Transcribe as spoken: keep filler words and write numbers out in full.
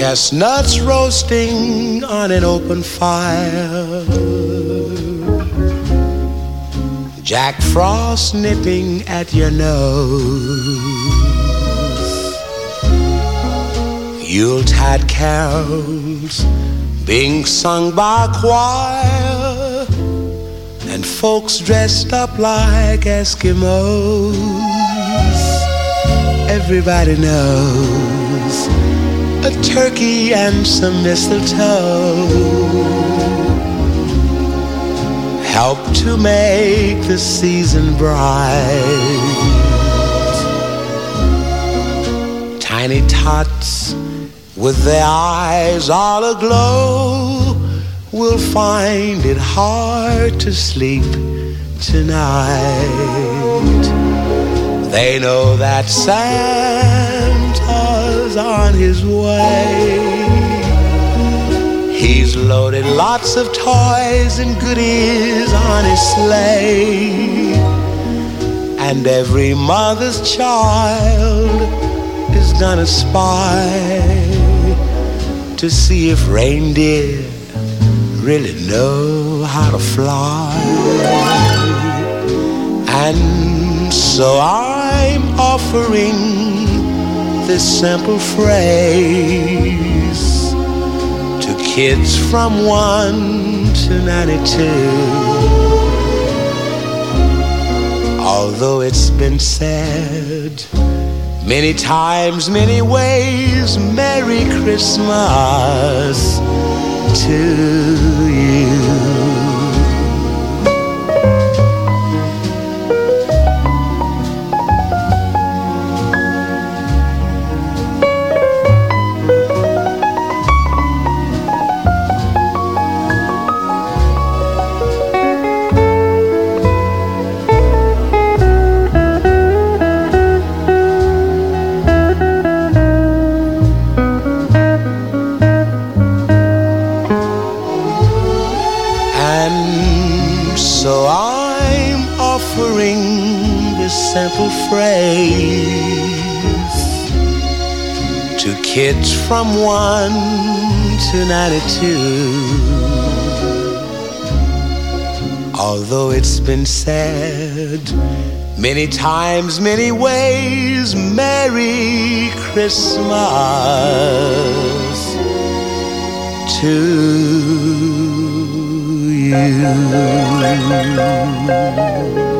Chestnuts roasting on an open fire, Jack Frost nipping at your nose, Yuletide carols being sung by a choir, and folks dressed up like Eskimos. Everybody knows a turkey and some mistletoe help to make the season bright. Tiny tots with their eyes all aglow will find it hard to sleep tonight. They know that Santa's on his way. He's loaded lots of toys and goodies on his sleigh, and every mother's child is gonna spy to see if reindeer really know how to fly. And so I'm offering this simple phrase to kids from one to ninety-two. Although it's been said many times, many ways, Merry Christmas to you. Simple phrase to kids from one to ninety-two. Although it's been said many times, many ways, Merry Christmas to you.